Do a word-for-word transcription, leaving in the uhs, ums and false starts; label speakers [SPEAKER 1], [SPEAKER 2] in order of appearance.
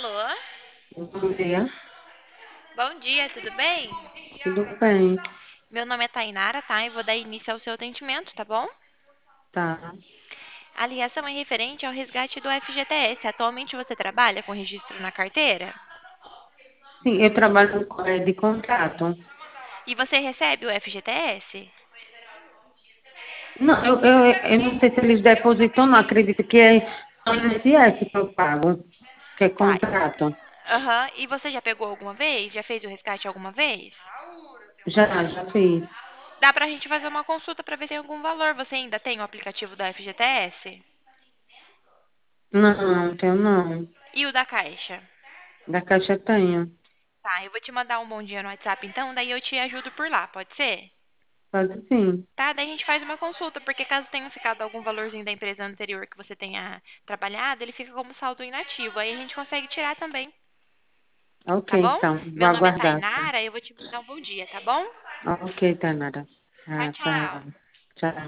[SPEAKER 1] Alô?
[SPEAKER 2] Bom dia,
[SPEAKER 1] Bom dia, tudo bem?
[SPEAKER 2] tudo bem?
[SPEAKER 1] Meu nome é Tainara, tá? Eu vou dar início ao seu atendimento, tá bom?
[SPEAKER 2] Tá.
[SPEAKER 1] A ligação é referente ao resgate do F G T S. Atualmente você trabalha com registro na carteira?
[SPEAKER 2] Sim, eu trabalho eh, de contrato.
[SPEAKER 1] E você recebe o F G T S?
[SPEAKER 2] Não, eu, eu, eu não sei se eles depositam, não. Acredito que é só I N S S que eu pago, que é
[SPEAKER 1] Tá.
[SPEAKER 2] contrato.
[SPEAKER 1] Aham. E você já pegou alguma vez? Já fez o resgate alguma vez?
[SPEAKER 2] Já, já fiz.
[SPEAKER 1] Dá pra gente fazer uma consulta pra ver se tem algum valor. Você ainda tem o aplicativo do F G T S?
[SPEAKER 2] Não, tenho não.
[SPEAKER 1] E o da Caixa?
[SPEAKER 2] Da Caixa tenho.
[SPEAKER 1] Tá, eu vou te mandar um bom dia no WhatsApp então, daí eu te ajudo por lá, pode ser?
[SPEAKER 2] Pode sim.
[SPEAKER 1] Tá, daí a gente faz uma consulta, porque caso tenha ficado algum valorzinho da empresa anterior que você tenha trabalhado, ele fica como saldo inativo. Aí a gente consegue tirar também,
[SPEAKER 2] Ok,
[SPEAKER 1] tá bom?
[SPEAKER 2] então, vou
[SPEAKER 1] Meu nome é
[SPEAKER 2] aguardar. Tá?
[SPEAKER 1] Tainara, eu vou te mandar um bom dia, tá bom?
[SPEAKER 2] Ok, Tainara.
[SPEAKER 1] Tchau,
[SPEAKER 2] Ah,
[SPEAKER 1] tchau.
[SPEAKER 2] tchau. Tchau.